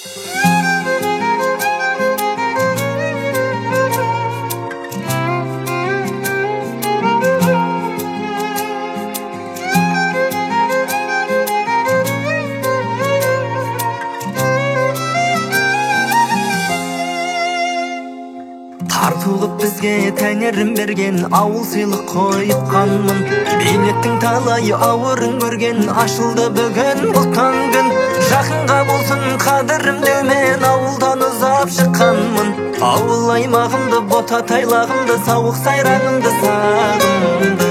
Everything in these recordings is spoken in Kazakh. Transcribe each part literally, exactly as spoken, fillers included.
Тартылып бізге тәңірім берген ауыл сыйлық қойып қанмын. Бейнеттің талайы ауырын көрген ашылды бүгін бұл таңгын. Жақынға болсын қадірім деумен ауылдан ұзап шыққанмын. Ауыл аймағымды, бота тайлағымды, сауық сайрағымды сағынды.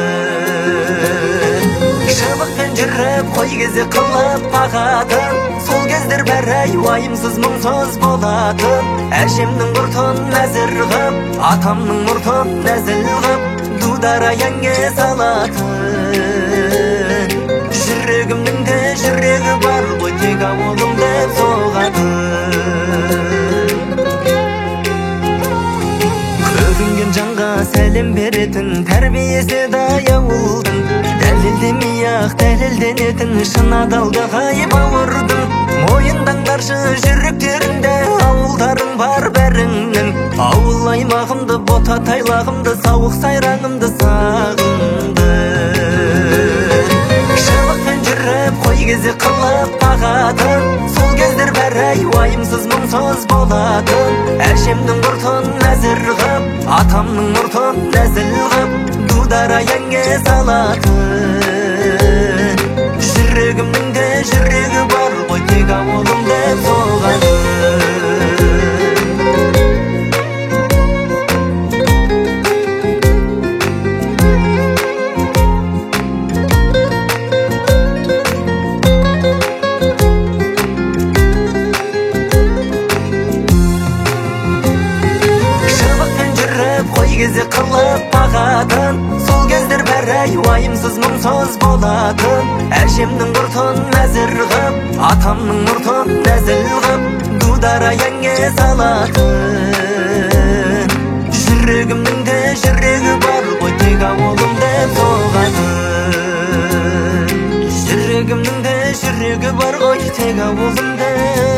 Шыбықпен жүріп қой кезе қылып бағатын, сол кездер бәрі уайымсыз мұңсыз болатын. Әжемнің ұртын нәзір ғып, атамның ұртын нәзіл ғып, дудара әнге салатын. Жүрегімнің де жүрегі бар ғой, тек ауылым деп соғатын. Көрінген жанға сәлем беретін, тәрбиесі дай ауылдың. Дәлелдемей-ақ дәлелденетін, шын адалдығы бауырдың. Мойындаңдаршы жүректерінде ауылдарың бар бәріңнің. Ауыл аймағымды, бота тайлағымды, сауық сайрағымды сағынды. Шыбықпен жүріп қой кезе қылып бағатын, сол кездер бәрі уайымсыз мұңсыз болатын. Әжемнің ұртын нәзір ғып, атамның ұртын нәзіл ғып, дудара әнге салатын. Жүрегімнің де жүрегі бар ғой, тек ауылым деп соғатын. Кезе қылып бағатын, сол кездер бәрі уайымсыз мұңсыз болатын. Әжемнің ұртын нәзір ғып, атамның ұртын нәзіл ғып, дудара әнге салатын. Жүрегімнің де жүрегі бар ғой, тек ауылым деп соғатын. Жүрегімнің де жүрегі бар ғой, тек ауылым деп